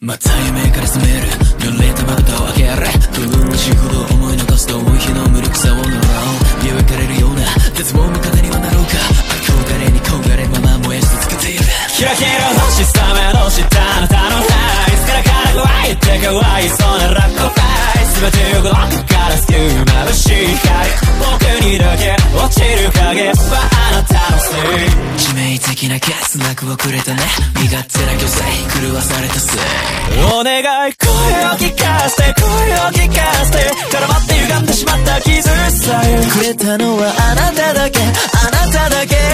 また夢から覚める濡れたまぶたを開ける孤独の仕事を思い残すと多い日の無力さを呪う身を焼かれるような絶望味方にはなろうか憧れに焦がれまま燃やし続けているキラキラ星さめの下あなたのライスからから乾いてかわいそうなラッコファイ全てをこのガラス球眩しい光僕にだけ落ちる影はあなたのせい致命的な欠落をくれたね身勝手な虚勢狂わされたせいお願い声を聞かせて声を聞かせて絡まって歪んでしまった傷さえくれたのはあなただけあなただけ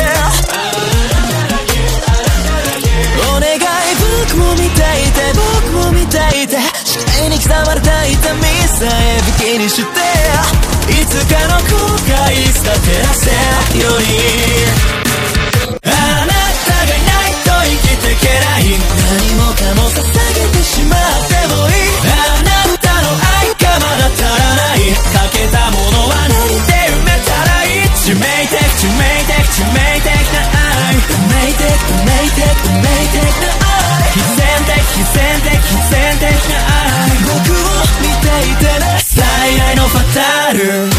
お願い僕も見たいて僕も見たいて視界に刻まれた痛みさえ武器にしていつかの後悔さ照らせようにあなたがいないと生きていけない何もかも捧げてしまってもいいあなたの愛がまだ足らない欠けたものは何で埋めたらいい致命的致命的致命的な愛運命的運命的運命的な愛必然的必然的必然的な愛僕を見ていてね最愛のファタル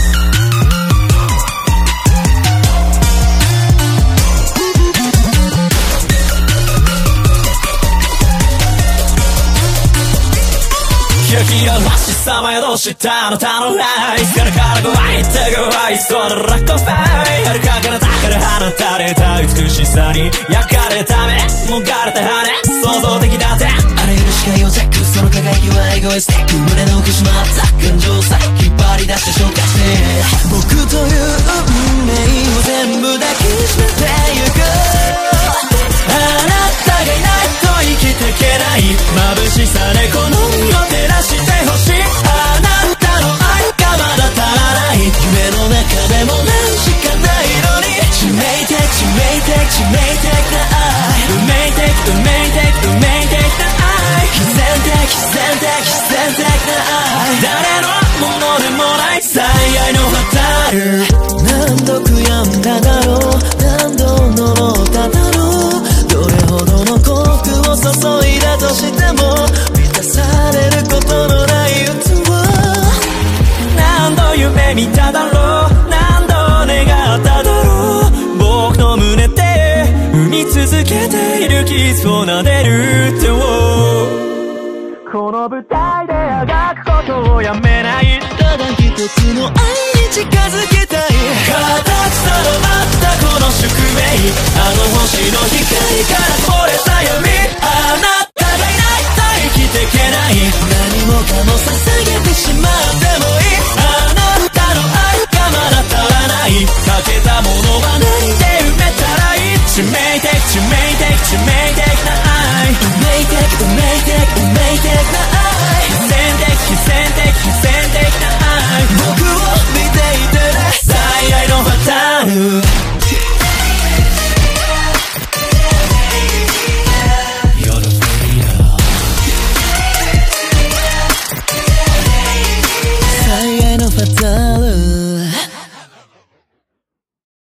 キラキラ星さま宿したあなたのライスからから乾いて乾いそうなラッコファイ遥か彼方から放たれた美しさに焼かれた目もがれた羽想像的だってあらゆる視界をチェックその輝きはエゴイスティック胸の奥しまった感情さ引っ張り出して消化して僕という運命を全部抱きしめてゆくあなたがいないと生きていけない眩しさでこの身を照らしてほしいあなたの愛がまだ足らない夢の中でも何しかないのに致命的致命的致命的な愛運命的運命的運命的な愛必然的必然的必然的な愛誰のものでもない最愛のファタル何度悔やんだだろう何度呪っただろうどれほどの幸福を注いだとしても満たされることのない器何度夢見ただろう何度願っただろう僕の胸で生み続けている傷を撫でる手をこの舞台であがくことをやめないただ一つの愛に近づきたい形となったこの宿命あの星の光から漏れた闇あなたがいないと生きていけない何もかも捧げてしまってもいいあなたの愛がまだ足らない欠けたものは何で埋めたらいい致命的致命的致命的